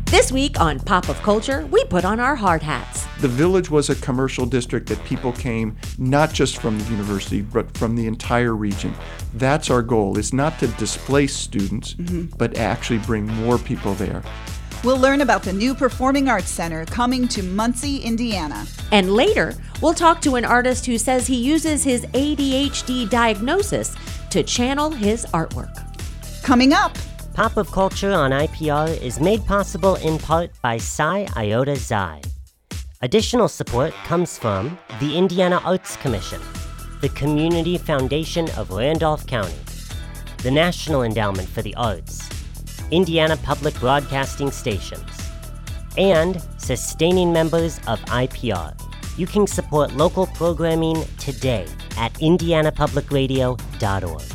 This week on Pop of Culture, we put on our hard hats. The Village was a commercial district that people came not just from the university, but from the entire region. That's our goal, is not to displace students, but actually bring more people there. We'll learn about the new Performing Arts Center coming to Muncie, Indiana. And later, we'll talk to an artist who says he uses his ADHD diagnosis to channel his artwork. Coming up, Pop of Culture on IPR is made possible in part by Psi Iota Xi. Additional support comes from the Indiana Arts Commission, the Community Foundation of Randolph County, the National Endowment for the Arts, Indiana Public Broadcasting Stations, and sustaining members of IPR. You can support local programming today at indianapublicradio.org.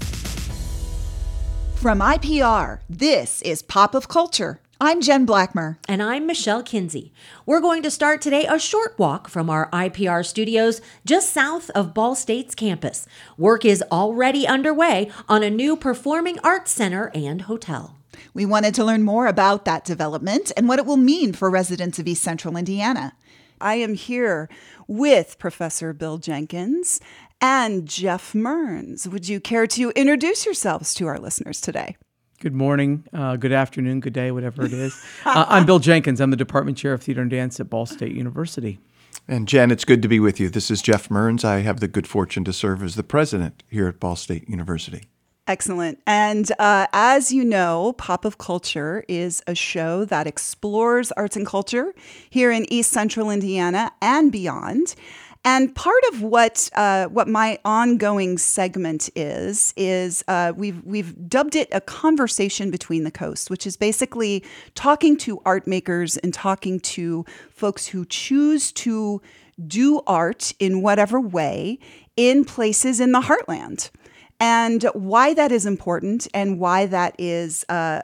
From IPR, this is Pop of Culture. I'm Jen Blackmer. And I'm Michelle Kinsey. We're going to start today a short walk from our IPR studios just south of Ball State's campus. Work is already underway on a new performing arts center and hotel. We wanted to learn more about that development and what it will mean for residents of East Central Indiana. I am here with Professor Bill Jenkins and Jeff Mearns. Would you care to introduce yourselves to our listeners today? Good morning, good afternoon, good day, whatever it is. I'm Bill Jenkins. I'm the Department Chair of Theater and Dance at Ball State University. And Jen, it's good to be with you. This is Jeff Mearns. I have the good fortune to serve as the president here at Ball State University. Excellent. And as you know, Pop of Culture is a show that explores arts and culture here in East Central Indiana and beyond. And part of what my ongoing segment is we've dubbed it a conversation between the coasts, which is basically talking to art makers and talking to folks who choose to do art in whatever way in places in the heartland. And why that is important and why that is a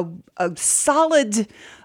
solid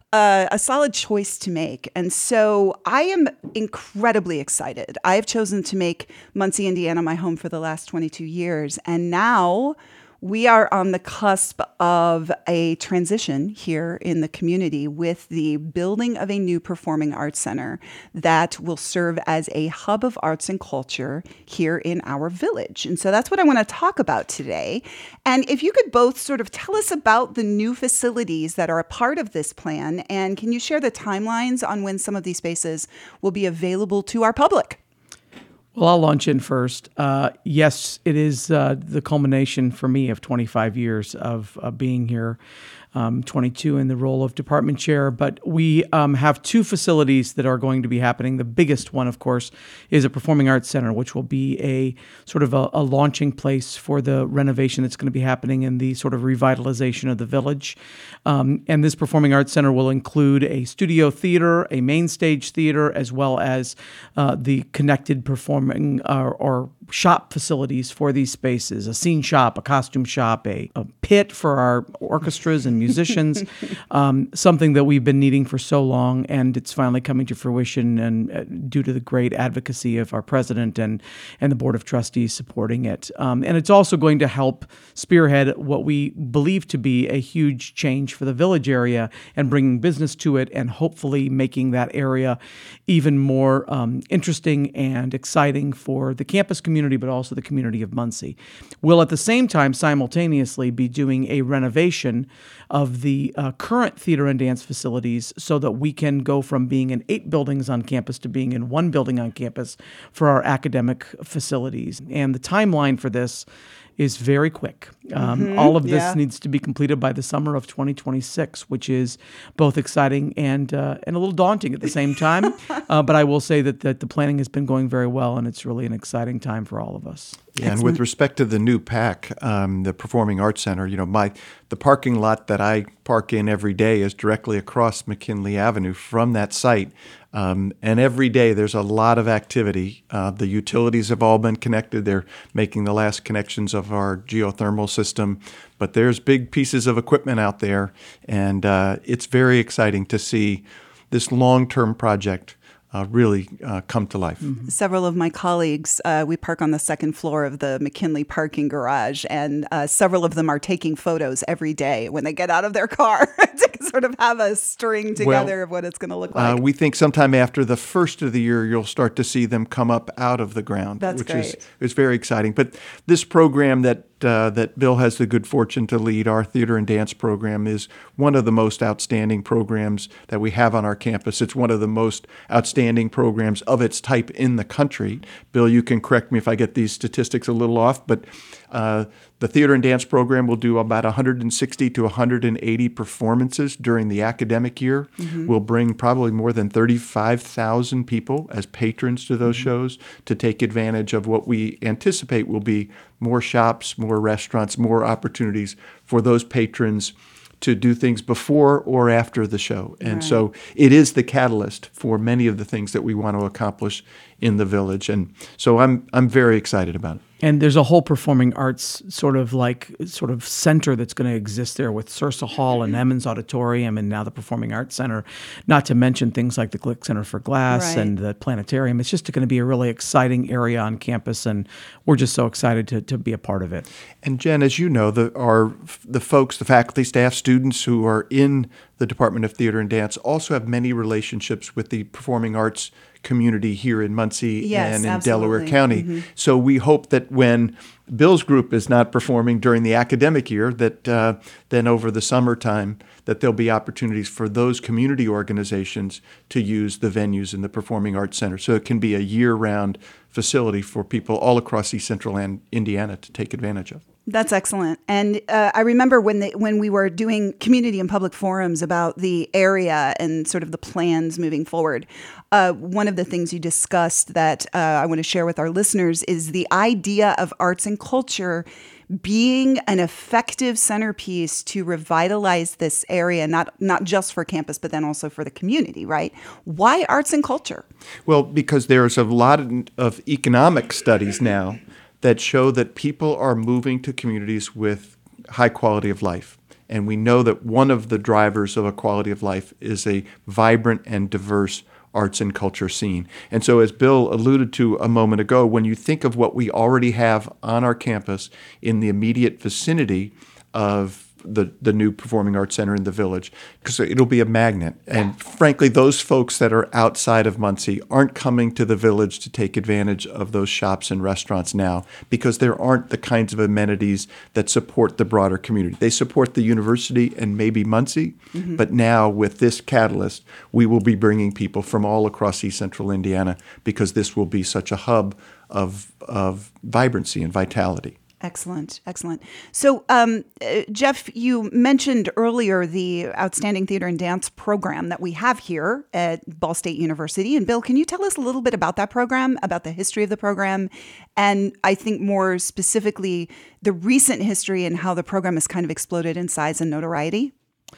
choice to make. And so I am incredibly excited. I have chosen to make Muncie, Indiana my home for the last 22 years. And now we are on the cusp of a transition here in the community with the building of a new performing arts center that will serve as a hub of arts and culture here in our village. And so that's what I want to talk about today. And if you could both sort of tell us about the new facilities that are a part of this plan, and can you share the timelines on when some of these spaces will be available to our public? Well, I'll launch in first. Yes, it is the culmination for me of 25 years of being here, 22 in the role of department chair. But we have two facilities that are going to be happening. The biggest one, of course, is a performing arts center, which will be a sort of a launching place for the renovation that's going to be happening in the sort of revitalization of the village. And this performing arts center will include a studio theater, a main stage theater, as well as the connected performing or shop facilities for these spaces, a scene shop, a costume shop, a pit for our orchestras and musicians, something that we've been needing for so long, and it's finally coming to fruition, and due to the great advocacy of our president and the Board of Trustees supporting it. And it's also going to help spearhead what we believe to be a huge change for the village area and bringing business to it, and hopefully making that area even more interesting and exciting for the campus community, but also the community of Muncie. We'll at the same time simultaneously be doing a renovation of the current theater and dance facilities so that we can go from being in 8 buildings on campus to being in 1 building on campus for our academic facilities. And the timeline for this is very quick. All of this needs to be completed by the summer of 2026, which is both exciting and a little daunting at the same time. But I will say that the planning has been going very well, and it's really an exciting time for all of us. Yeah, and with respect to the new PAC, the Performing Arts Center, the parking lot that I park in every day is directly across McKinley Avenue from that site. And every day there's a lot of activity. The utilities have all been connected. They're making the last connections of our geothermal system. But there's big pieces of equipment out there. And it's very exciting to see this long-term project really come to life. Mm-hmm. Several of my colleagues, we park on the second floor of the McKinley parking garage, and several of them are taking photos every day when they get out of their car because sort of have a string together of what it's going to look like? We think sometime after the first of the year, you'll start to see them come up out of the ground, That's which great. is very exciting. But this program that Bill has the good fortune to lead, our theater and dance program, is one of the most outstanding programs that we have on our campus. It's one of the most outstanding programs of its type in the country. Bill, you can correct me if I get these statistics a little off, but the theater and dance program will do about 160 to 180 performances during the academic year. We'll bring probably more than 35,000 people as patrons to those shows to take advantage of what we anticipate will be more shops, more restaurants, more opportunities for those patrons to do things before or after the show. And so it is the catalyst for many of the things that we want to accomplish in the village. And so I'm very excited about it. And there's a whole performing arts sort of center that's going to exist there with Sursa Hall and Emmons Auditorium and now the Performing Arts Center, not to mention things like the Glick Center for Glass and the planetarium. It's just going to be a really exciting area on campus, and we're just so excited to be a part of it. And Jen, as you know, the folks, the faculty, staff, students who are in the Department of Theater and Dance also have many relationships with the performing arts community here in Muncie and in Delaware County. So we hope that when Bill's group is not performing during the academic year, that then over the summertime, that there'll be opportunities for those community organizations to use the venues in the Performing Arts Center. So it can be a year-round facility for people all across East Central Indiana to take advantage of. That's excellent. And I remember when we were doing community and public forums about the area and sort of the plans moving forward, one of the things you discussed that I want to share with our listeners is the idea of arts and culture being an effective centerpiece to revitalize this area, not just for campus, but then also for the community, right? Why arts and culture? Well, because there's a lot of economic studies now that show that people are moving to communities with high quality of life. And we know that one of the drivers of a quality of life is a vibrant and diverse arts and culture scene. And so as Bill alluded to a moment ago, when you think of what we already have on our campus in the immediate vicinity of the new Performing Arts Center in the village, because it'll be a magnet. And frankly, those folks that are outside of Muncie aren't coming to the village to take advantage of those shops and restaurants now because there aren't the kinds of amenities that support the broader community. They support the university and maybe Muncie, but now with this catalyst, we will be bringing people from all across East Central Indiana because this will be such a hub of vibrancy and vitality. Excellent, excellent. So, Jeff, you mentioned earlier the outstanding theater and dance program that we have here at Ball State University. And Bill, can you tell us a little bit about that program, about the history of the program, and I think more specifically, the recent history and how the program has kind of exploded in size and notoriety?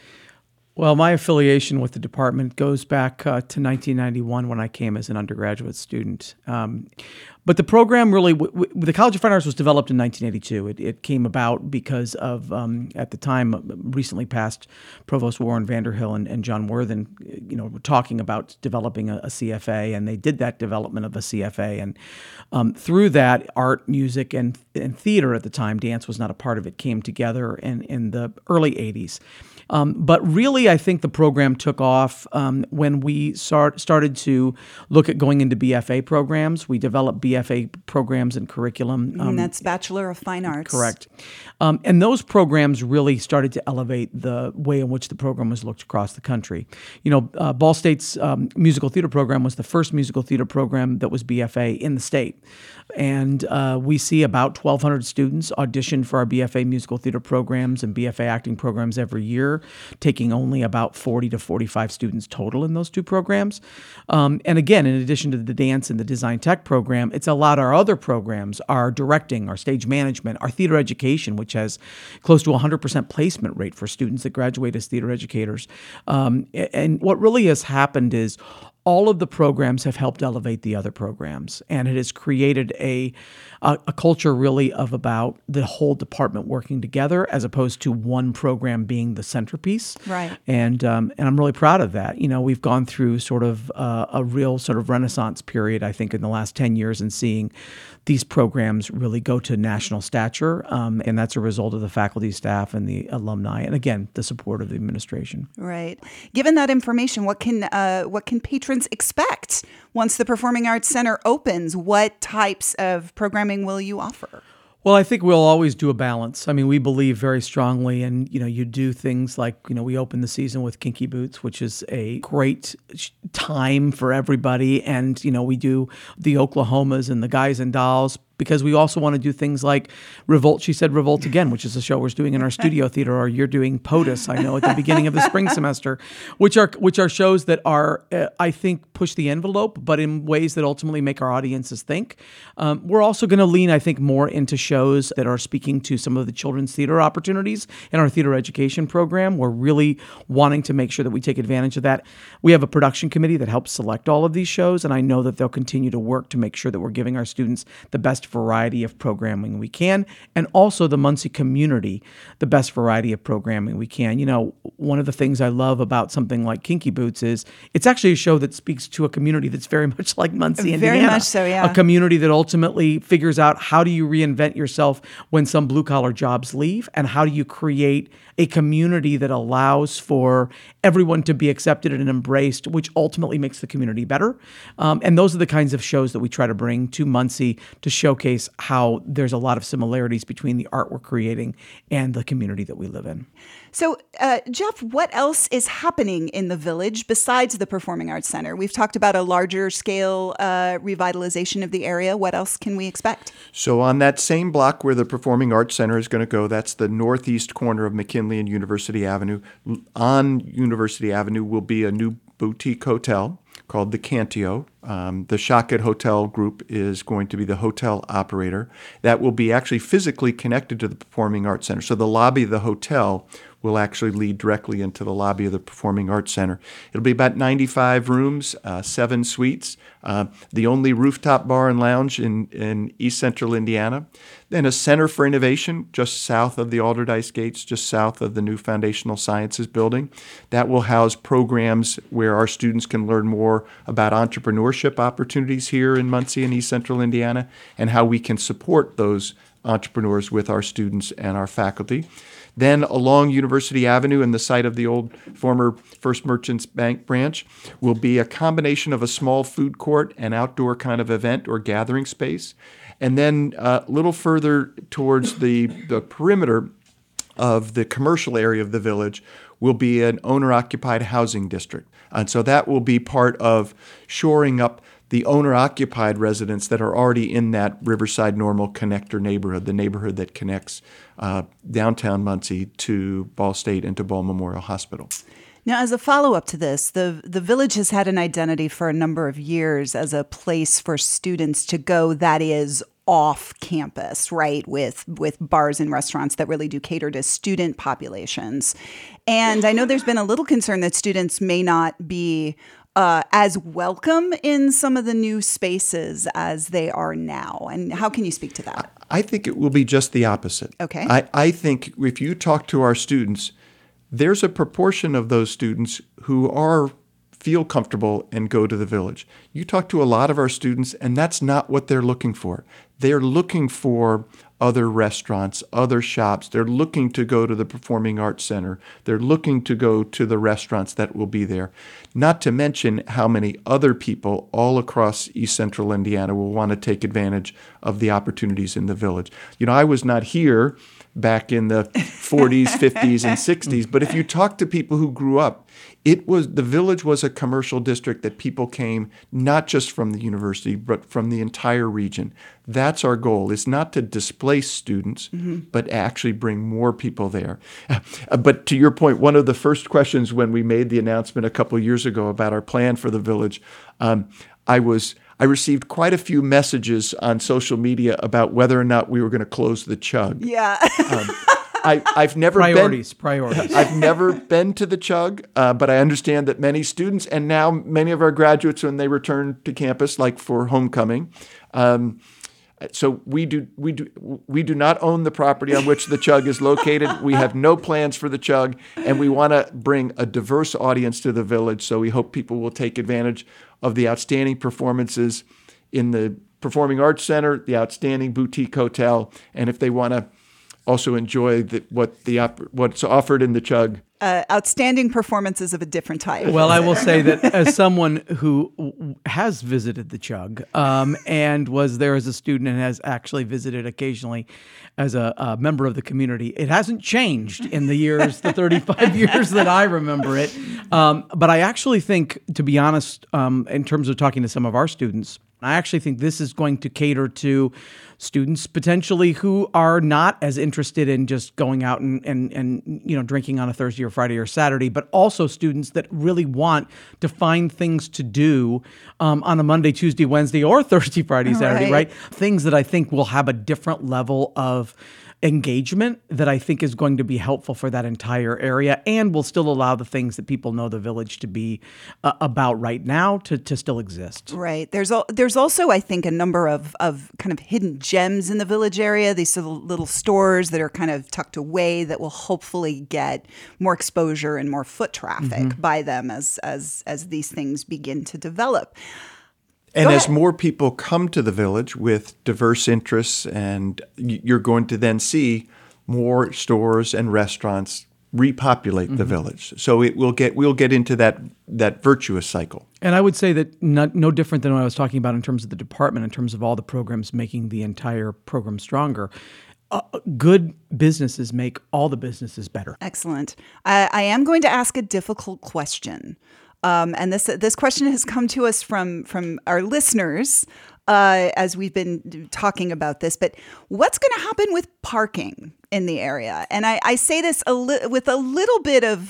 Well, my affiliation with the department goes back to 1991 when I came as an undergraduate student. But the program really, the College of Fine Arts was developed in 1982. It came about because of, at the time, recently passed Provost Warren Vanderhill and John Worthen, were talking about developing a CFA, and they did that development of a CFA. And through that, art, music, and theater at the time, dance was not a part of it, came together in the early 80s. But really, I think the program took off when we started to look at going into BFA programs. We developed BFA programs and curriculum. And that's Bachelor of Fine Arts. Correct. And those programs really started to elevate the way in which the program was looked across the country. Ball State's musical theater program was the first musical theater program that was BFA in the state. And we see about 1,200 students audition for our BFA musical theater programs and BFA acting programs every year, taking only about 40 to 45 students total in those two programs. And again, in addition to the dance and the design tech program, it's allowed our other programs, our directing, our stage management, our theater education, which has close to 100% placement rate for students that graduate as theater educators. And what really has happened is all of the programs have helped elevate the other programs, and it has created a culture really of about the whole department working together as opposed to one program being the centerpiece. Right. And I'm really proud of that. We've gone through sort of a real sort of renaissance period, I think, in the last 10 years, and seeing these programs really go to national stature, and that's a result of the faculty, staff, and the alumni, and again, the support of the administration. Right. Given that information, what can patrons expect once the Performing Arts Center opens? What types of programming will you offer? Well, I think we'll always do a balance. I mean, we believe very strongly, and you do things like we open the season with Kinky Boots, which is a great time for everybody, and we do the Oklahomas and the Guys and Dolls, because we also want to do things like Revolt. She said Revolt Again, which is a show we're doing in our studio theater, or you're doing POTUS, I know, at the beginning of the spring semester, which are shows that are, I think, push the envelope, but in ways that ultimately make our audiences think. We're also going to lean, I think, more into shows that are speaking to some of the children's theater opportunities in our theater education program. We're really wanting to make sure that we take advantage of that. We have a production committee that helps select all of these shows, and I know that they'll continue to work to make sure that we're giving our students the best variety of programming we can, and also the Muncie community the best variety of programming we can. One of the things I love about something like Kinky Boots is it's actually a show that speaks to a community that's very much like Muncie, Indiana. Very much so, yeah. A community that ultimately figures out how do you reinvent yourself when some blue-collar jobs leave, and how do you create a community that allows for everyone to be accepted and embraced, which ultimately makes the community better. And those are the kinds of shows that we try to bring to Muncie to showcase how there's a lot of similarities between the art we're creating and the community that we live in. So, Jeff, what else is happening in the village besides the Performing Arts Center? We've talked about a larger scale revitalization of the area. What else can we expect? So on that same block where the Performing Arts Center is going to go, that's the northeast corner of McKinley and University Avenue. On University Avenue will be a new boutique hotel called the Cantio. The Shochet Hotel Group is going to be the hotel operator. That will be actually physically connected to the Performing Arts Center. So the lobby of the hotel will actually lead directly into the lobby of the Performing Arts Center. It'll be about 95 rooms, 7 suites, the only rooftop bar and lounge in East Central Indiana. Then a Center for Innovation just south of the Alderdice Gates, just south of the new Foundational Sciences building. That will house programs where our students can learn more about entrepreneurship opportunities here in Muncie and East Central Indiana, and how we can support those entrepreneurs with our students and our faculty. Then along University Avenue and the site of the old former First Merchants Bank branch will be a combination of a small food court and outdoor kind of event or gathering space. And then a little further towards the perimeter of the commercial area of the village will be an owner-occupied housing district. And so that will be part of shoring up the owner-occupied residents that are already in that Riverside Normal Connector neighborhood, the neighborhood that connects downtown Muncie to Ball State and to Ball Memorial Hospital. Now, as a follow-up to this, the village has had an identity for a number of years as a place for students to go that is off campus, right, with bars and restaurants that really do cater to student populations. And I know there's been a little concern that students may not be as welcome in some of the new spaces as they are now. And how can you speak to that? I think it will be just the opposite. Okay. I think if you talk to our students, there's a proportion of those students who feel comfortable and go to the village. You talk to a lot of our students, and that's not what they're looking for. They're looking for other restaurants, other shops. They're looking to go to the Performing Arts Center. They're looking to go to the restaurants that will be there. Not to mention how many other people all across East Central Indiana will want to take advantage of the opportunities in the village. I was not here back in the 40s, 50s, and 60s, but if you talk to people who grew up, the village was a commercial district that people came not just from the university, but from the entire region. That's our goal, is not to displace students, but actually bring more people there. But to your point, one of the first questions when we made the announcement a couple of years ago about our plan for the village, I received quite a few messages on social media about whether or not we were going to close the Chug. Yeah. I've never priorities. I've never been to the Chug, but I understand that many students and now many of our graduates, when they return to campus, like for homecoming. So we do not own the property on which the Chug is located. We have no plans for the Chug, and we want to bring a diverse audience to the village. So we hope people will take advantage of the outstanding performances in the Performing Arts Center, the outstanding boutique hotel, and if they want to also enjoy what's offered in the Chug. Outstanding performances of a different type. Well, I will say that as someone who has visited the Chug and was there as a student and has actually visited occasionally as a member of the community, it hasn't changed in the 35 years that I remember it. But I actually think, to be honest, in terms of talking to some of our students, I actually think this is going to cater to students potentially who are not as interested in just going out and drinking on a Thursday or Friday or Saturday, but also students that really want to find things to do on a Monday, Tuesday, Wednesday, or Thursday, Friday, Saturday, right? Things that I think will have a different level of engagement that I think is going to be helpful for that entire area and will still allow the things that people know the village to be about right now to still exist. Right. There's also, I think, a number of kind of hidden gems in the village area. These little stores that are kind of tucked away that will hopefully get more exposure and more foot traffic by them as these things begin to develop. And as more people come to the village with diverse interests, and you're going to then see more stores and restaurants repopulate the village. So we'll get into that virtuous cycle. And I would say that no different than what I was talking about in terms of the department, in terms of all the programs making the entire program stronger. Good businesses make all the businesses better. Excellent. I am going to ask a difficult question. And this question has come to us from our listeners as we've been talking about this. But what's going to happen with parking in the area? And I say this with a little bit of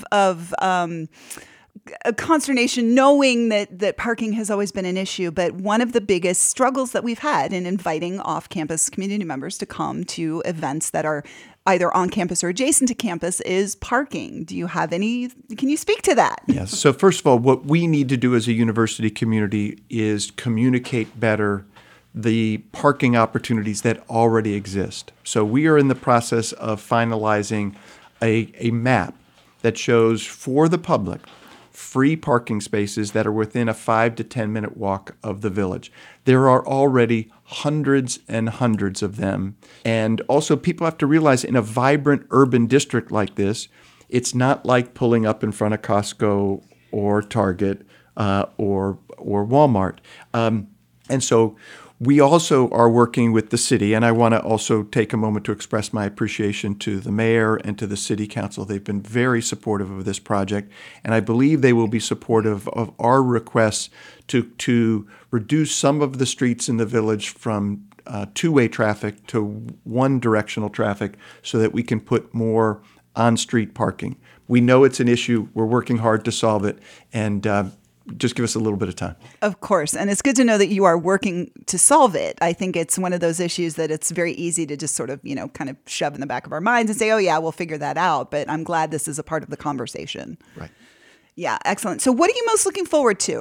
consternation, knowing that parking has always been an issue. But one of the biggest struggles that we've had in inviting off-campus community members to come to events that are either on campus or adjacent to campus is parking. Can you speak to that? Yes. So first of all, what we need to do as a university community is communicate better the parking opportunities that already exist. So we are in the process of finalizing a map that shows for the public free parking spaces that are within a 5 to 10 minute walk of the village. There are already hundreds and hundreds of them. And also people have to realize in a vibrant urban district like this, it's not like pulling up in front of Costco or Target or Walmart. And so we also are working with the city, and I want to also take a moment to express my appreciation to the mayor and to the city council. They've been very supportive of this project, and I believe they will be supportive of our requests to reduce some of the streets in the village from two-way traffic to one-directional traffic so that we can put more on-street parking. We know it's an issue. We're working hard to solve it, and just give us a little bit of time. Of course. And it's good to know that you are working to solve it. I think it's one of those issues that it's very easy to just sort of, kind of shove in the back of our minds and say, oh, yeah, we'll figure that out. But I'm glad this is a part of the conversation. Right. Yeah, excellent. So what are you most looking forward to?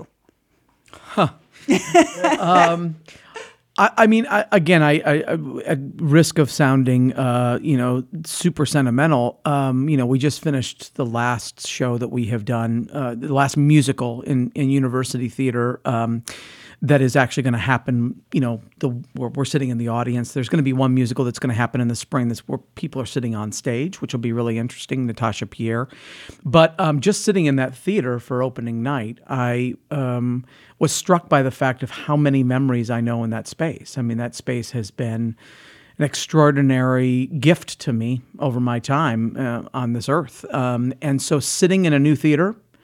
At risk of sounding, super sentimental, we just finished the last show that we have done, the last musical in university theater that is actually going to happen. We're sitting in the audience. There's going to be one musical that's going to happen in the spring that's where people are sitting on stage, which will be really interesting, Natasha Pierre. But just sitting in that theater for opening night, I was struck by the fact of how many memories I know in that space. I mean, that space has been an extraordinary gift to me over my time on this earth. And so sitting in a new theater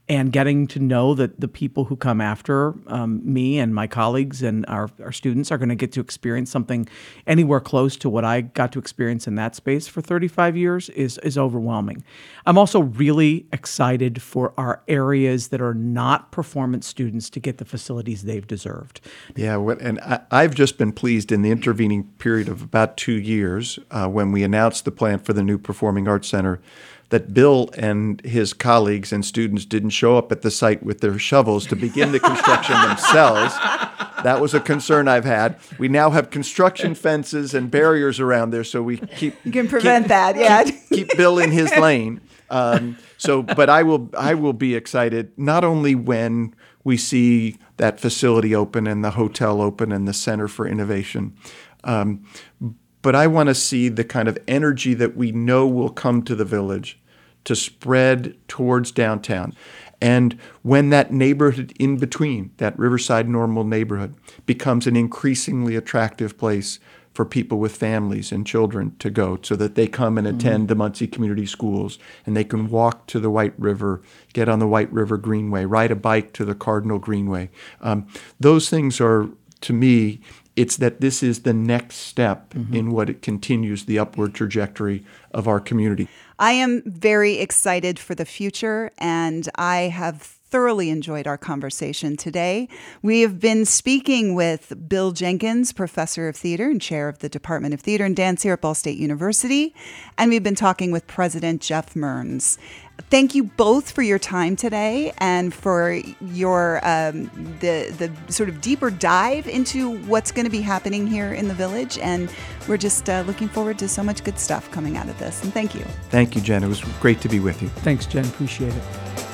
and getting to know that the people who come after me and my colleagues and our students are going to get to experience something anywhere close to what I got to experience in that space for 35 years is overwhelming. I'm also really excited for our areas that are not performance students to get the facilities they've deserved. Yeah, and I've just been pleased in the intervening period of about 2 years when we announced the plan for the new Performing Arts Center that Bill and his colleagues and students didn't show up at the site with their shovels to begin the construction themselves. That was a concern I've had. We now have construction fences and barriers around there, so we you can prevent that. Yeah, keep Bill in his lane. But I will be excited not only when we see that facility open and the hotel open and the Center for Innovation. But I want to see the kind of energy that we know will come to the village to spread towards downtown. And when that neighborhood in between, that Riverside Normal neighborhood, becomes an increasingly attractive place for people with families and children to go so that they come and attend the Muncie Community Schools and they can walk to the White River, get on the White River Greenway, ride a bike to the Cardinal Greenway. Those things are, to me, it's that this is the next step in what it continues the upward trajectory of our community. I am very excited for the future, and I have thoroughly enjoyed our conversation today. We have been speaking with Bill Jenkins, professor of theater and chair of the Department of Theater and Dance here at Ball State University, and we've been talking with President Jeff Mearns. Thank you both for your time today and for your the sort of deeper dive into what's going to be happening here in the village. And we're just looking forward to so much good stuff coming out of this. And thank you. Thank you, Jen. It was great to be with you. Thanks, Jen. Appreciate it.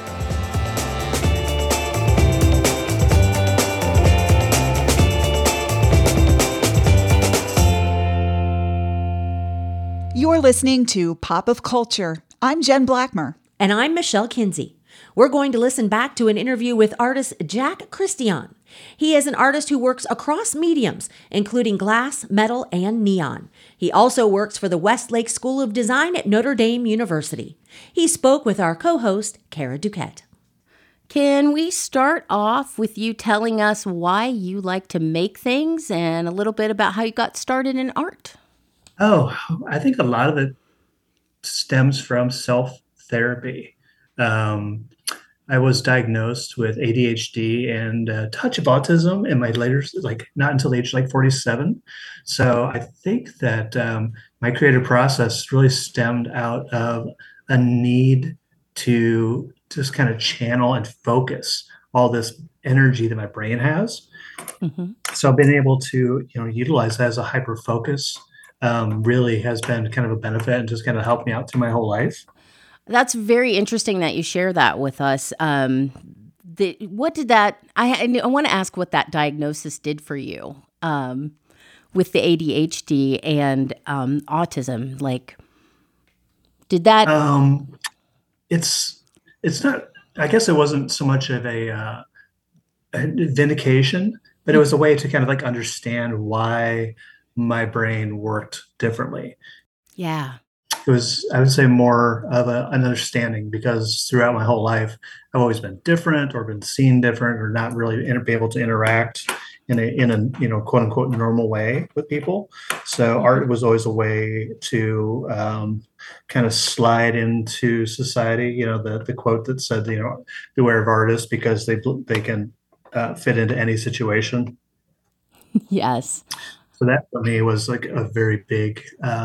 You're listening to Pop of Culture. I'm Jen Blackmer. And I'm Michelle Kinsey. We're going to listen back to an interview with artist Jack Christian. He is an artist who works across mediums, including glass, metal, and neon. He also works for the Westlake School of Design at Notre Dame University. He spoke with our co-host, Kara Duquette. Can we start off with you telling us why you like to make things and a little bit about how you got started in art? Oh, I think a lot of it stems from self-therapy. I was diagnosed with ADHD and a touch of autism in my later, not until the age of 47. So I think that my creative process really stemmed out of a need to just kind of channel and focus all this energy that my brain has. Mm-hmm. So being able to, utilize that as a hyper focus really has been kind of a benefit and just kind of helped me out through my whole life. That's very interesting that you share that with us. What did that? I want to ask what that diagnosis did for you with the ADHD and autism. Like, did that? It's not. I guess it wasn't so much of a vindication, but it was a way to kind of understand why my brain worked differently. Yeah. It was, I would say, more of an understanding, because throughout my whole life, I've always been different or been seen different or not really be able to interact in a quote unquote normal way with people. So art was always a way to kind of slide into society. The quote that said, beware of artists because they can fit into any situation. Yes. So that for me was a very big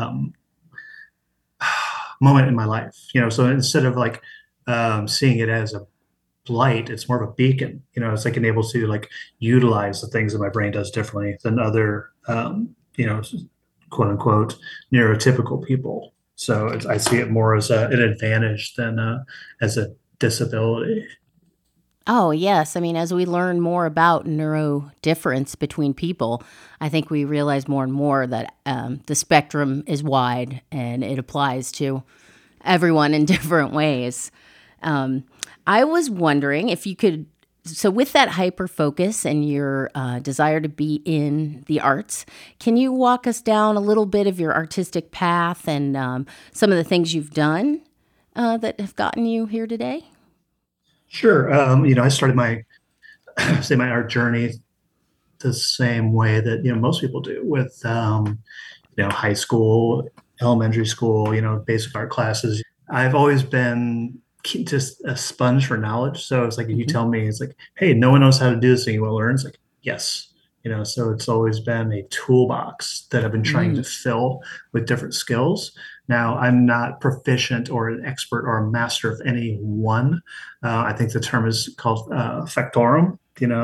moment in my life, so instead of seeing it as a blight, it's more of a beacon. It's able to utilize the things that my brain does differently than other quote unquote neurotypical people. So I see it more as an advantage than as a disability. Oh, yes. I mean, as we learn more about neurodifference between people, I think we realize more and more that the spectrum is wide and it applies to everyone in different ways. I was wondering if you could, so with that hyper focus and your desire to be in the arts, can you walk us down a little bit of your artistic path and some of the things you've done that have gotten you here today? Sure. I started my say my art journey the same way that most people do with high school, elementary school, basic art classes. I've always been just a sponge for knowledge. So it's like if you Hmm. tell me, it's like, hey, no one knows how to do this thing, you want to learn? It's like, yes. So it's always been a toolbox that I've been trying to Mm. fill with different skills. Now, I'm not proficient or an expert or a master of any one. I think the term is called factorum,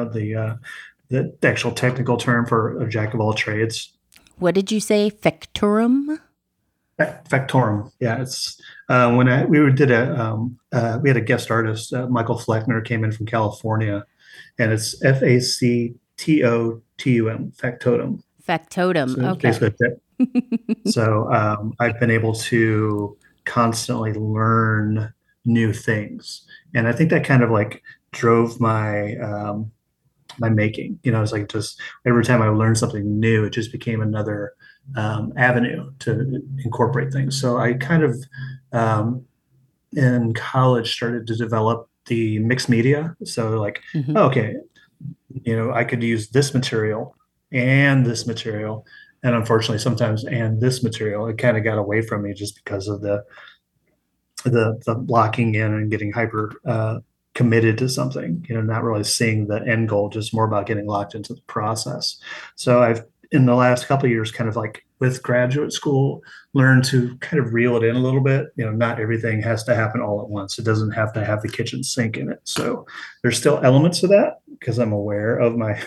the actual technical term for a jack of all trades. What did you say? Factorum? Factorum. Yeah, it's when we had a guest artist, Michael Fleckner, came in from California, and it's Factotum, factotum. Factotum. So it's Okay. basically that. So I've been able to constantly learn new things, and I think that kind of like drove my making. It's like just every time I learned something new, it just became another avenue to incorporate things. So I kind of um, in college started to develop the mixed media. So like, Hmm. oh, okay, I could use this material and this material. And unfortunately, sometimes and this material, it kind of got away from me just because of the locking in and getting hyper committed to something, not really seeing the end goal, just more about getting locked into the process. So I've in the last couple of years, kind of like with graduate school, learned to kind of reel it in a little bit. Not everything has to happen all at once. It doesn't have to have the kitchen sink in it. So there's still elements of that because I'm aware of my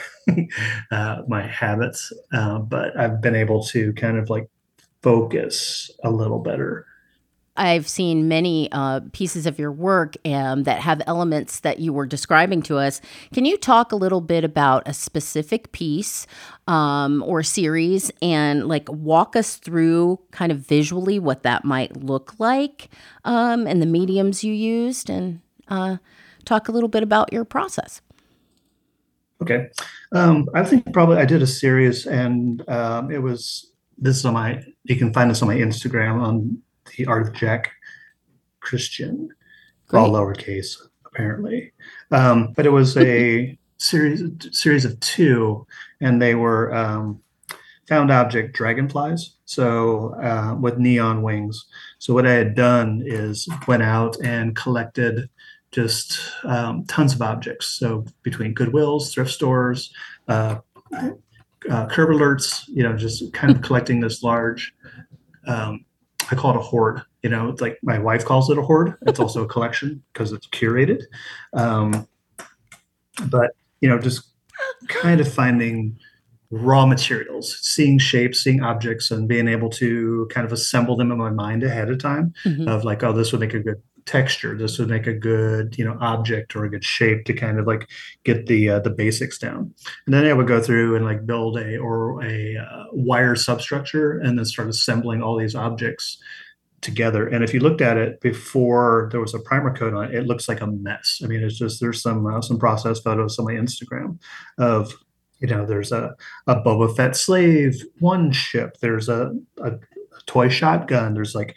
my habits, but I've been able to kind of like focus a little better. I've seen many pieces of your work that have elements that you were describing to us. Can you talk a little bit about a specific piece or series and like walk us through kind of visually what that might look like and the mediums you used and talk a little bit about your process? Okay. I think probably I did a series and it was this is on my you can find this on my Instagram on the Art of Jack Christian, all Great. lowercase apparently. But it was a series of two, and they were found object dragonflies. So with neon wings. So what I had done is went out and collected just tons of objects. So between Goodwills, thrift stores, uh, curb alerts, just kind of collecting this large. I call it a hoard. It's like my wife calls it a hoard. It's also a collection because it's curated. Um, but just kind of finding raw materials, seeing shapes, seeing objects, and being able to kind of assemble them in my mind ahead of time Hmm. of like, oh, this would make a good texture. This would make a good, object or a good shape to kind of like get the basics down. And then I would go through and like build a wire substructure and then start assembling all these objects together. And if you looked at it before there was a primer coat on it, it looks like a mess. I mean, it's just there's some process photos on my Instagram of there's a Boba Fett slave one ship. There's a toy shotgun. There's like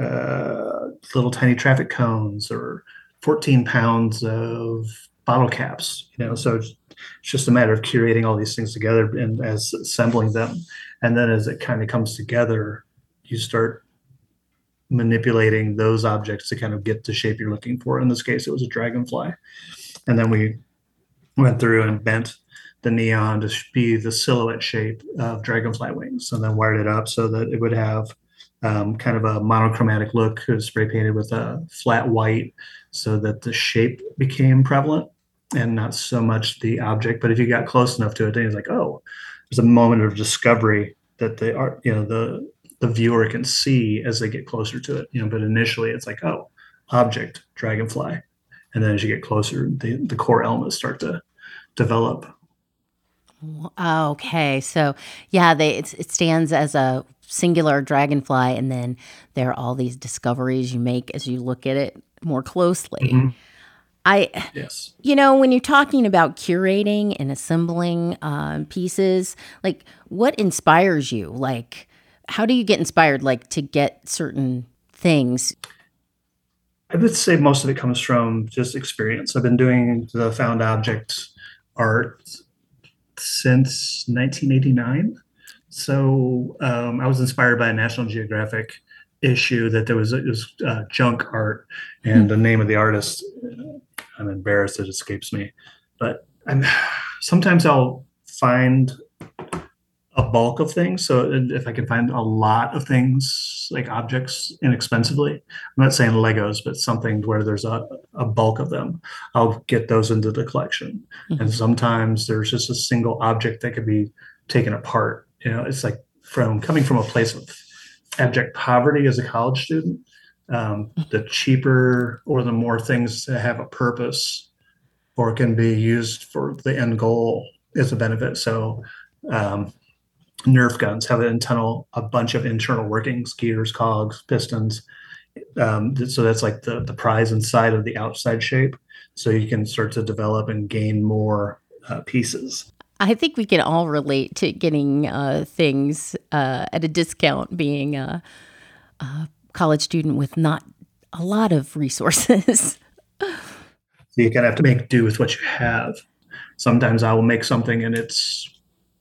little tiny traffic cones or 14 pounds of bottle caps. So it's just a matter of curating all these things together and as assembling them. And then as it kind of comes together, you start manipulating those objects to kind of get the shape you're looking for. In this case, it was a dragonfly. And then we went through and bent the neon to be the silhouette shape of dragonfly wings and then wired it up so that it would have kind of a monochromatic look. It was spray painted with a flat white so that the shape became prevalent and not so much the object. But if you got close enough to it, then it's like, oh, there's a moment of discovery that the art, the viewer can see as they get closer to it. But initially it's like, oh, object, dragonfly. And then as you get closer, the core elements start to develop. Okay, so yeah, it stands as a singular dragonfly, and then there are all these discoveries you make as you look at it more closely. Mm-hmm. I, Yes. when you're talking about curating and assembling pieces, like what inspires you? Like, how do you get inspired, like to get certain things? I would say most of it comes from just experience. I've been doing the found object art since 1989. So I was inspired by a National Geographic issue that it was junk art, and the name of the artist, I'm embarrassed it escapes me, but sometimes I'll find a bulk of things. So if I can find a lot of things like objects inexpensively, I'm not saying Legos, but something where there's a bulk of them, I'll get those into the collection. Mm-hmm. And sometimes there's just a single object that could be taken apart. It's like coming from a place of abject poverty as a college student, the cheaper or the more things that have a purpose or can be used for the end goal is a benefit. So Nerf guns have a bunch of internal workings, gears, cogs, pistons. So that's like the prize inside of the outside shape. So you can start to develop and gain more pieces. I think we can all relate to getting things at a discount, being a college student with not a lot of resources. So you kind of have to make do with what you have. Sometimes I will make something and it's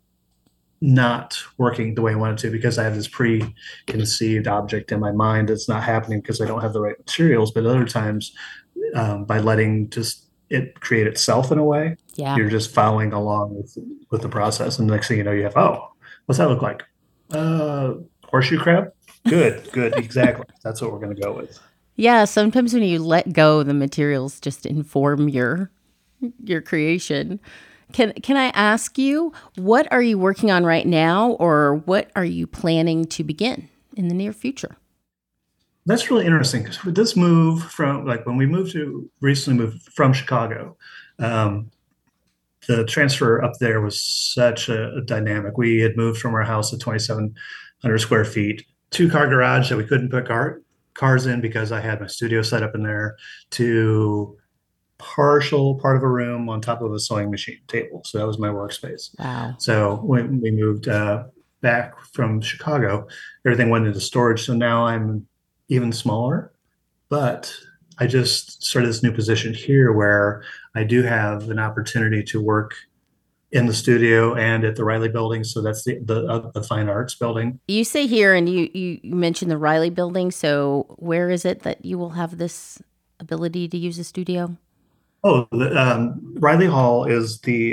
not working the way I want it to because I have this preconceived object in my mind that's not happening because I don't have the right materials. But other times, by letting just it create itself in a way, you're just following along with the process. And the next thing you know, you have, what's that look like? Horseshoe crab? Good, exactly. That's what we're going to go with. Yeah, sometimes when you let go, the materials just inform your creation. Can I ask you, what are you working on right now, or what are you planning to begin in the near future? That's really interesting because with this move from when we recently moved from Chicago, the transfer up there was such a dynamic. We had moved from our house at 2,700 square feet, 2-car garage that we couldn't put cars in because I had my studio set up in there, to partial part of a room on top of a sewing machine table. So that was my workspace. Wow. So when we moved back from Chicago, everything went into storage. So now I'm even smaller, but I just started this new position here where I do have an opportunity to work in the studio and at the Riley Building. So that's the Fine Arts Building. You say here, and you mentioned the Riley Building. So where is it that you will have this ability to use a studio? Oh, Riley Hall is the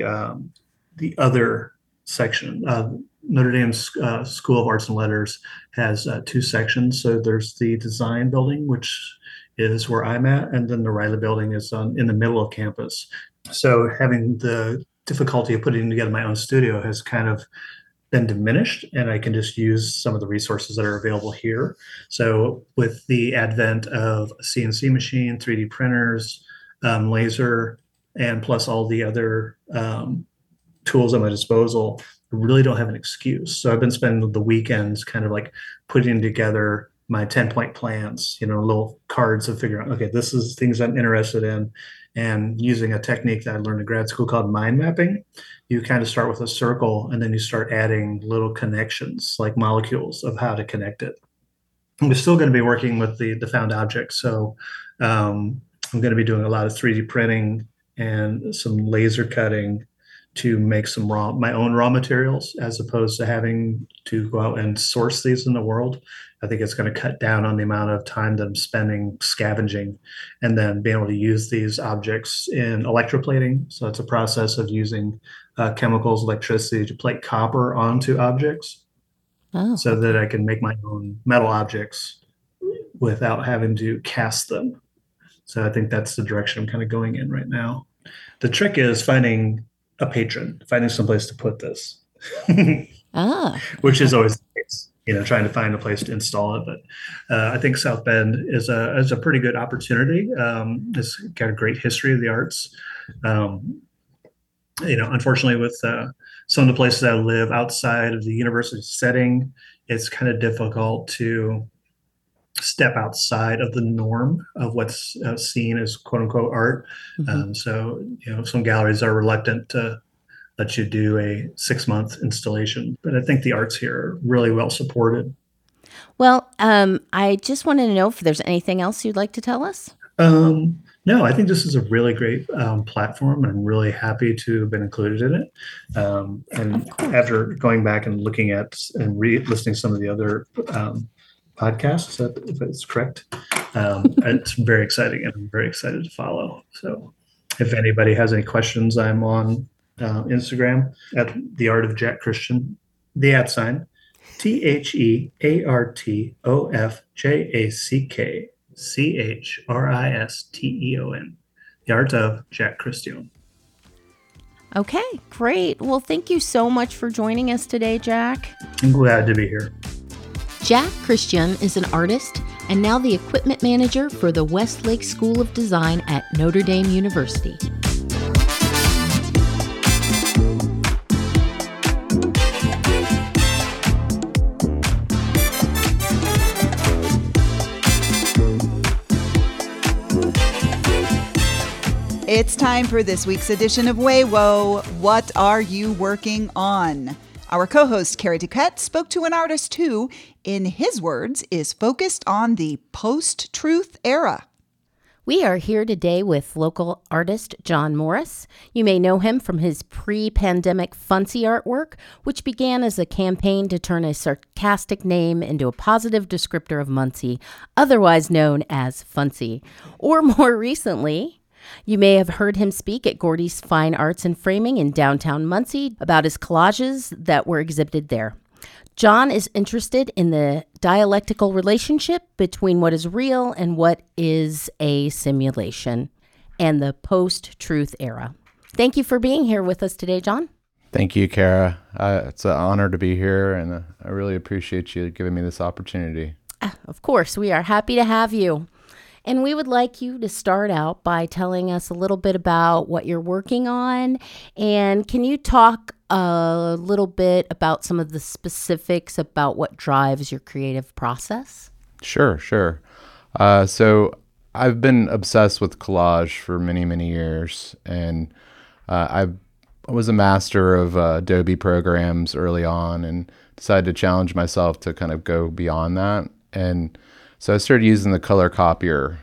other section. Notre Dame School of Arts and Letters has 2 sections. So there's the design building, which is where I'm at, and then the Riley Building is in the middle of campus. So having the difficulty of putting together my own studio has kind of been diminished, and I can just use some of the resources that are available here. So with the advent of a CNC machine, 3D printers, laser, and plus all the other tools at my disposal, I really don't have an excuse. So I've been spending the weekends kind of like putting together my 10-point plans, little cards of figuring out, okay, this is things I'm interested in, and using a technique that I learned in grad school called mind mapping. You kind of start with a circle and then you start adding little connections like molecules of how to connect it. I'm still going to be working with the found objects. So I'm going to be doing a lot of 3D printing and some laser cutting to make my own raw materials, as opposed to having to go out and source these in the world. I think it's going to cut down on the amount of time that I'm spending scavenging, and then being able to use these objects in electroplating. So it's a process of using chemicals, electricity to plate copper onto objects, so that I can make my own metal objects without having to cast them. So I think that's the direction I'm kind of going in right now. The trick is finding a patron, finding someplace to put this, which is always the case, trying to find a place to install it. But I think South Bend is a pretty good opportunity. It's got a great history of the arts. Unfortunately, with some of the places I live outside of the university setting, it's kind of difficult to step outside of the norm of what's seen as quote unquote art. Mm-hmm. So, some galleries are reluctant to let you do a 6-month installation, but I think the arts here are really well supported. Well, I just wanted to know if there's anything else you'd like to tell us. No, I think this is a really great platform. I'm really happy to have been included in it. And after going back and looking at and listening to some of the other podcasts, if that's correct, it's very exciting, and I'm very excited to follow. So if anybody has any questions, I'm on Instagram at The Art of Jack Christian, the @ TheArtofJackChristion. The Art of Jack Christian. Okay, great. Well, thank you so much for joining us today, Jack. I'm glad to be here. Jack Christian is an artist and now the equipment manager for the Westlake School of Design at Notre Dame University. It's time for this week's edition of WayWo. What are you working on? Our co-host, Carrie Duquette, spoke to an artist who, in his words, is focused on the post-truth era. We are here today with local artist John Morris. You may know him from his pre-pandemic Funcy artwork, which began as a campaign to turn a sarcastic name into a positive descriptor of Muncie, otherwise known as Funcy. Or more recently, you may have heard him speak at Gordy's Fine Arts and Framing in downtown Muncie about his collages that were exhibited there. John is interested in the dialectical relationship between what is real and what is a simulation, and the post-truth era. Thank you for being here with us today, John. Thank you, Kara. It's an honor to be here, and I really appreciate you giving me this opportunity. Of course, we are happy to have you. And we would like you to start out by telling us a little bit about what you're working on. And can you talk a little bit about some of the specifics about what drives your creative process? Sure. So I've been obsessed with collage for many, many years. And I was a master of Adobe programs early on and decided to challenge myself to kind of go beyond that. And so I started using the color copier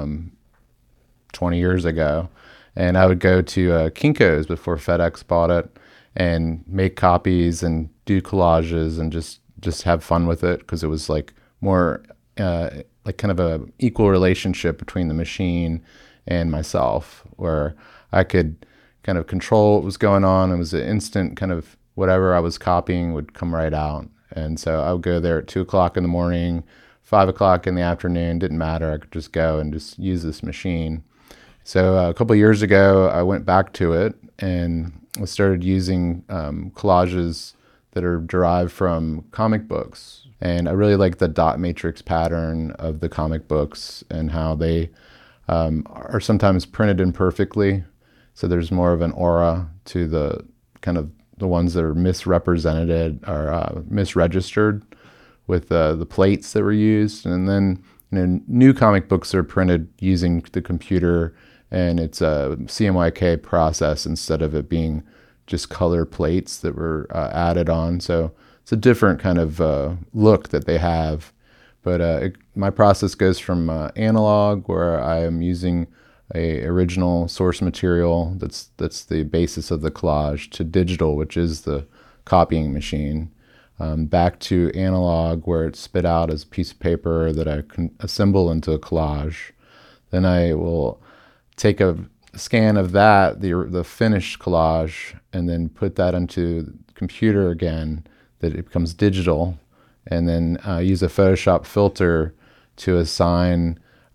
20 years ago, and I would go to Kinko's before FedEx bought it and make copies and do collages and just have fun with it, because it was like more like kind of a equal relationship between the machine and myself, where I could kind of control what was going on. It was an instant kind of whatever I was copying would come right out. And so I would go there at 2:00 in the morning, 5:00 in the afternoon, didn't matter. I could just go and just use this machine. So a couple of years ago, I went back to it and I started using collages that are derived from comic books. And I really like the dot matrix pattern of the comic books and how they are sometimes printed imperfectly. So there's more of an aura to the kind of the ones that are misrepresented or misregistered with the plates that were used. And then new comic books are printed using the computer, and it's a CMYK process instead of it being just color plates that were added on. So it's a different kind of look that they have. But my process goes from analog, where I am using a original source material that's the basis of the collage, to digital, which is the copying machine. Back to analog, where it's spit out as a piece of paper that I can assemble into a collage. Then I will take a scan of that, the finished collage, and then put that into the computer again, that it becomes digital, and then use a Photoshop filter to assign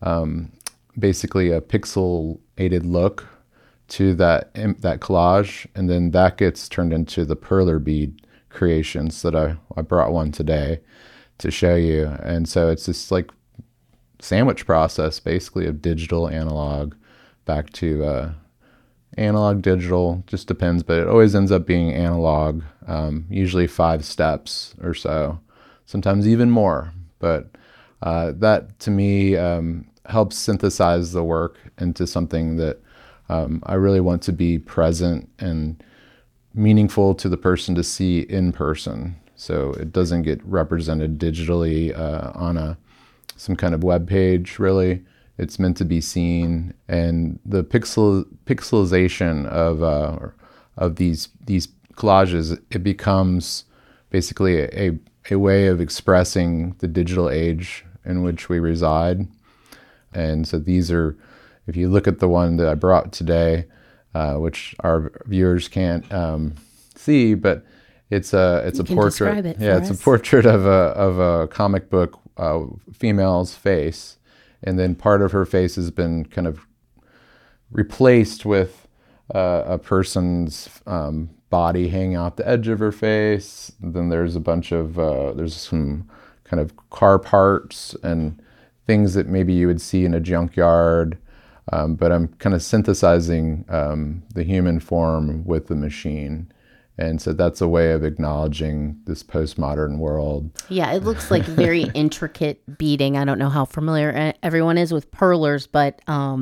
basically a pixelated look to that collage, and then that gets turned into the perler bead creations that I brought one today to show you. And so it's this like sandwich process basically of digital, analog, back to analog, digital, just depends, but it always ends up being analog, usually 5 steps or so, sometimes even more. But that to me helps synthesize the work into something that I really want to be present and meaningful to the person to see in person. So it doesn't get represented digitally on some kind of web page, really. It's meant to be seen, and the pixelization of these collages, it becomes basically a way of expressing the digital age in which we reside. And so these are, if you look at the one that I brought today, which our viewers can't see, but it's a portrait. It's a portrait of a comic book female's face, and then part of her face has been kind of replaced with a person's body hanging out the edge of her face. Then there's a bunch of there's some kind of car parts and things that maybe you would see in a junkyard. But I'm kind of synthesizing the human form with the machine. And so that's a way of acknowledging this postmodern world. Yeah, it looks like very intricate beading. I don't know how familiar everyone is with perlers, but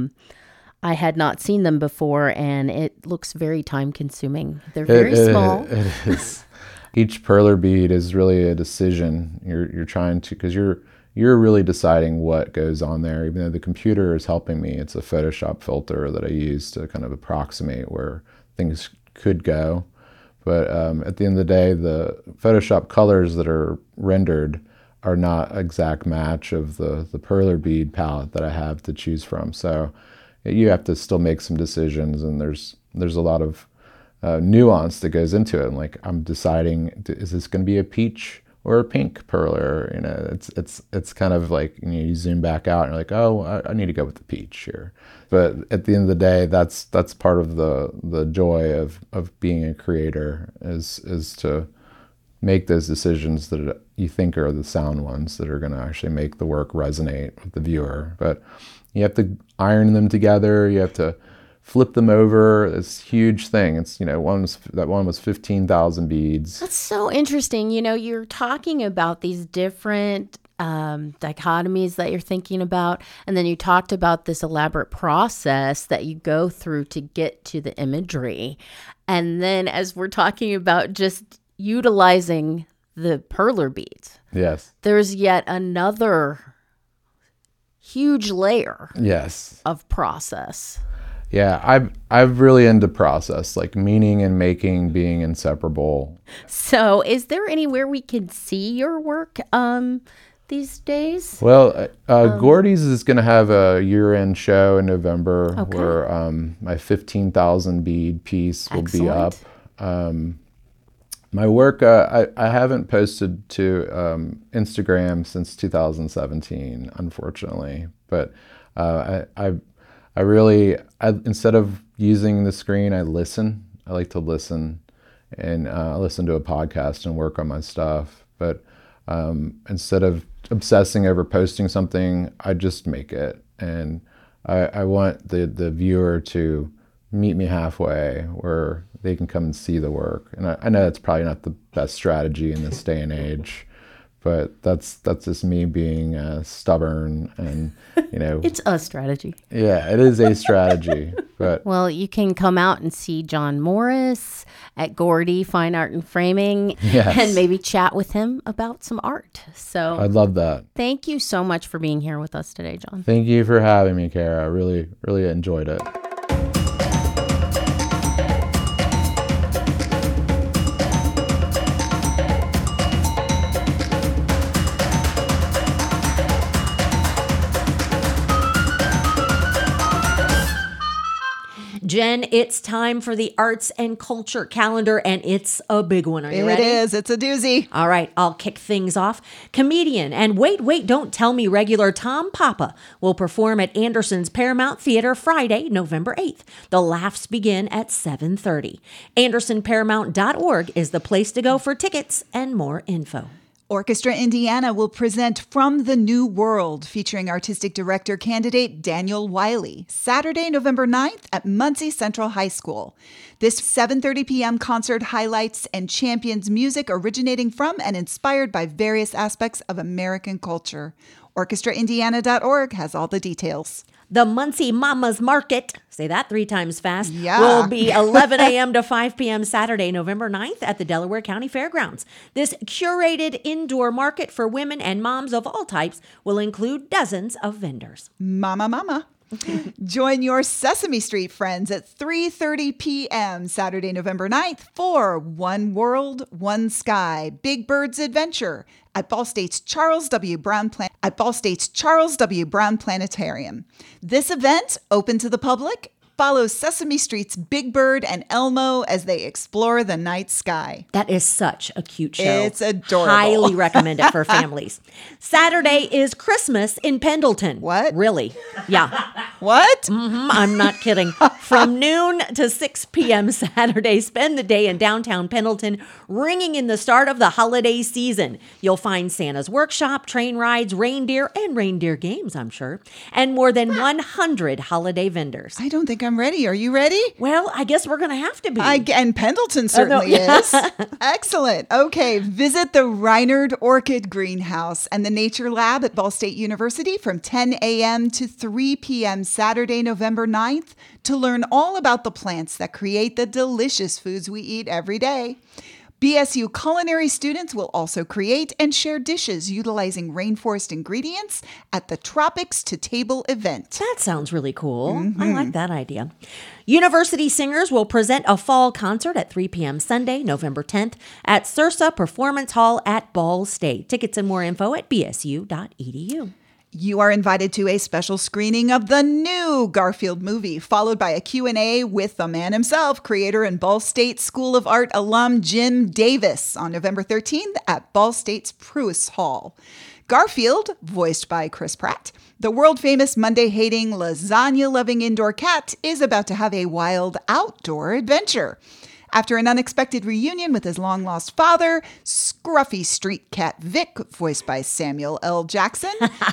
I had not seen them before, and it looks very time-consuming. They're very small. It is. Each perler bead is really a decision. You're trying to, because you're really deciding what goes on there. Even though the computer is helping me, it's a Photoshop filter that I use to kind of approximate where things could go. But at the end of the day, the Photoshop colors that are rendered are not an exact match of the perler bead palette that I have to choose from. So you have to still make some decisions, and there's a lot of nuance that goes into it. And like, I'm deciding, is this going to be a peach or a pink perler? You know, it's kind of like, you zoom back out and you're like, oh, I need to go with the peach here. But at the end of the day, that's part of the joy of being a creator is to make those decisions that you think are the sound ones that are going to actually make the work resonate with the viewer. But you have to iron them together. You have to flip them over. It's a huge thing. It's, that one was 15,000 beads. That's so interesting. You're talking about these different dichotomies that you're thinking about. And then you talked about this elaborate process that you go through to get to the imagery. And then as we're talking about just utilizing the perler beads, yes, there's yet another huge layer of process. Yeah, I'm really into process, like meaning and making being inseparable. So is there anywhere we can see your work these days? Well, Gordy's is going to have a year-end show in November where my 15,000 bead piece will be up. My work, I haven't posted to Instagram since 2017, unfortunately. But I really, instead of using the screen, I listen. I like to listen, and I listen to a podcast and work on my stuff. But instead of obsessing over posting something, I just make it. And I want the viewer to meet me halfway where they can come and see the work. And I know that's probably not the best strategy in this day and age, but that's just me being stubborn and, It's a strategy. Yeah, it is a strategy. But well, you can come out and see John Morris at Gordy Fine Art and Framing and maybe chat with him about some art. So I'd love that. Thank you so much for being here with us today, John. Thank you for having me, Kara. I really, really enjoyed it. Jen, it's time for the arts and culture calendar, and it's a big one. Are you ready? It is. It's a doozy. All right, I'll kick things off. Comedian and Wait, Don't Tell Me regular Tom Papa will perform at Anderson's Paramount Theater Friday, November 8th. The laughs begin at 7:30. AndersonParamount.org is the place to go for tickets and more info. Orchestra Indiana will present From the New World, featuring artistic director candidate Daniel Wiley, Saturday, November 9th at Muncie Central High School. This 7:30 p.m. concert highlights and champions music originating from and inspired by various aspects of American culture. OrchestraIndiana.org has all the details. The Muncie Mama's Market, say that 3 times fast, Yeah. will be 11 a.m. to 5 p.m. Saturday, November 9th at the Delaware County Fairgrounds. This curated indoor market for women and moms of all types will include dozens of vendors. Mama. Join your Sesame Street friends at 3:30 p.m. Saturday, November 9th for One World, One Sky, Big Bird's Adventure at Ball State's Charles W. Brown Planetarium. This event, open to the public, follows Sesame Street's Big Bird and Elmo as they explore the night sky. That is such a cute show. It's adorable. Highly recommend it for families. Saturday is Christmas in Pendleton. What? Really? Yeah. What? I'm not kidding. From noon to 6 p.m. Saturday, spend the day in downtown Pendleton, ringing in the start of the holiday season. You'll find Santa's workshop, train rides, reindeer, and reindeer games, I'm sure, and more than 100 holiday vendors. I don't think I'm ready. Are you ready? Well, I guess we're going to have to be. And Pendleton certainly is. Excellent. Okay, visit the Reinard Orchid Greenhouse and the Nature Lab at Ball State University from 10 a.m. to 3 p.m. Saturday, November 9th to learn all about the plants that create the delicious foods we eat every day. BSU culinary students will also create and share dishes utilizing rainforest ingredients at the Tropics to Table event. That sounds really cool. I like that idea. University singers will present a fall concert at 3 p.m. Sunday, November 10th at Sursa Performance Hall at Ball State. Tickets and more info at bsu.edu. You are invited to a special screening of the new Garfield movie, followed by a Q&A with the man himself, creator and Ball State School of Art alum Jim Davis on November 13th at Ball State's Pruis Hall. Garfield, voiced by Chris Pratt, the world-famous Monday-hating, lasagna-loving indoor cat, is about to have a wild outdoor adventure. After an unexpected reunion with his long-lost father, scruffy street cat Vic, voiced by Samuel L. Jackson,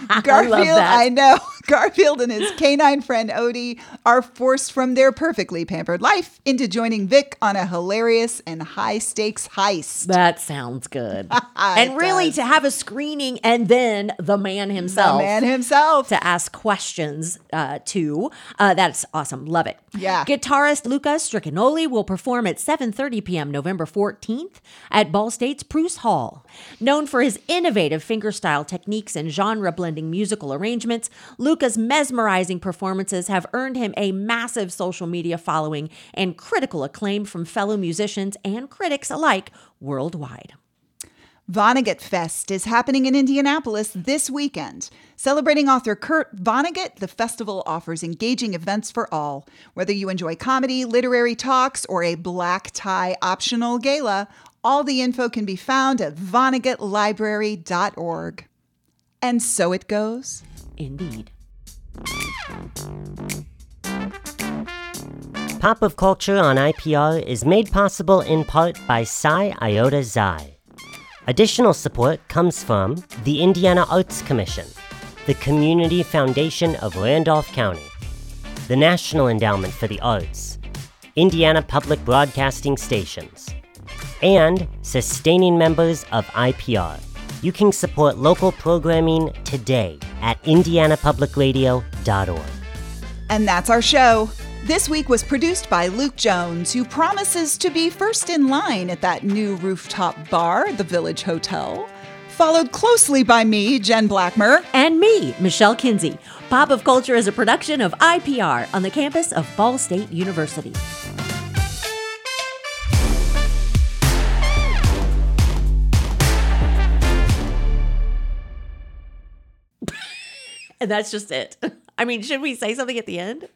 Garfield and his canine friend Odie are forced from their perfectly pampered life into joining Vic on a hilarious and high-stakes heist. That sounds good. And really, to have a screening and then the man himself. To ask questions to. That's awesome. Love it. Yeah. Guitarist Luca Stricanoli will perform at 7:30 p.m. November 14th at Ball State's Pruis Hall. Known for his innovative fingerstyle techniques and genre-blending musical arrangements, Luca's mesmerizing performances have earned him a massive social media following and critical acclaim from fellow musicians and critics alike worldwide. Vonnegut Fest is happening in Indianapolis this weekend. Celebrating author Kurt Vonnegut, the festival offers engaging events for all. Whether you enjoy comedy, literary talks, or a black tie optional gala, all the info can be found at vonnegutlibrary.org. And so it goes. Indeed. Pop of Culture on IPR is made possible in part by Psi Iota Xi. Additional support comes from the Indiana Arts Commission, the Community Foundation of Randolph County, the National Endowment for the Arts, Indiana Public Broadcasting Stations, and sustaining members of IPR. You can support local programming today at indianapublicradio.org. And that's our show. This week was produced by Luke Jones, who promises to be first in line at that new rooftop bar, the Village Hotel. Followed closely by me, Jen Blackmer. And me, Michelle Kinsey. Pop of Culture is a production of IPR on the campus of Ball State University. And that's just it. I mean, should we say something at the end?